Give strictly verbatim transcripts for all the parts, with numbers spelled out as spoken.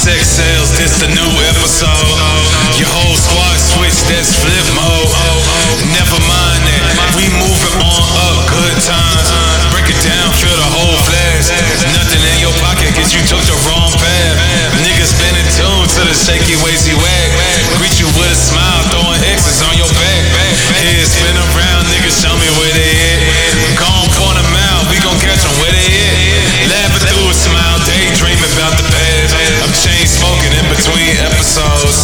Sex sales, this the new episode. Your whole squad switch, that's flip mode. Never mind that, we moving on up, good times. Break it down, feel the whole flash. Nothing in your pocket, cause you took the wrong path. Niggas been in tune to the shaky ways he whack. Greet you with a smile, throwing X's on your back. Head spin around, niggas show me where they at. Gon' point them out, we gon' catch them where they at. Laughing through a smile, daydreaming about the past. I'm chain smoking in between episodes.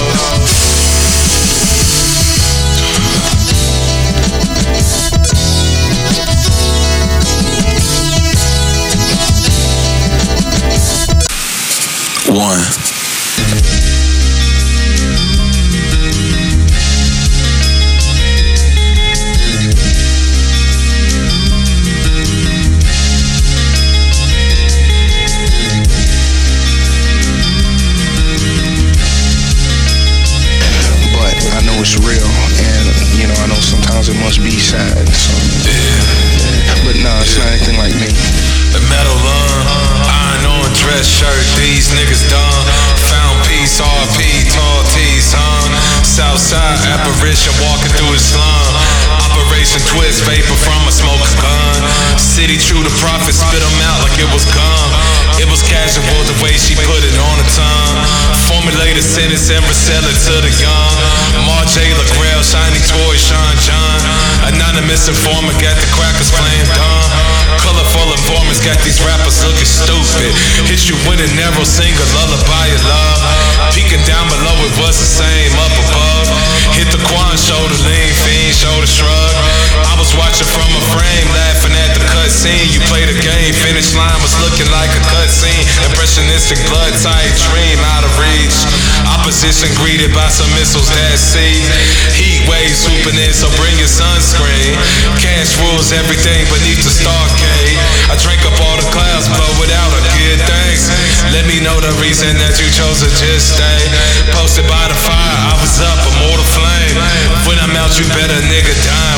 One. It's real, and you know, I know sometimes it must be sad. So. Yeah. But nah, it's not anything like me. The metal lung, iron on dress shirt, these niggas done. Found peace, R P, tall tees, huh? Southside apparition walking through the slum. Operation twist, vapor from a smoker gun. City true to prophet, spit them out like it was gum. It was casual the way she put it on the tongue. Formulated sentence and resell it to the young. Marj A. LaGrail, shiny toy, Sean John. Anonymous informer got the crackers playing dumb. Colorful informants got these rappers looking stupid. Hit you with a narrow single, lullaby of love. Peeking down below, it was the same up above. Hit the Quan, shoulder lean, fiend, shoulder shrug. I was watching from a frame, laughing at the cut scene. You played a game, finish line was looking like a cut scene. Impressionistic, blood tight, dream out of reach. Opposition greeted by some missiles that see. Heat waves swooping in, so bring your sunscreen. Cash rules everything beneath the starcade. I drank up all the clouds, blow it out, I get thanks. Let me know the reason that you chose to just stay. Posted by the fire, I was up, a mortal flame. When I'm out, you better nigga die.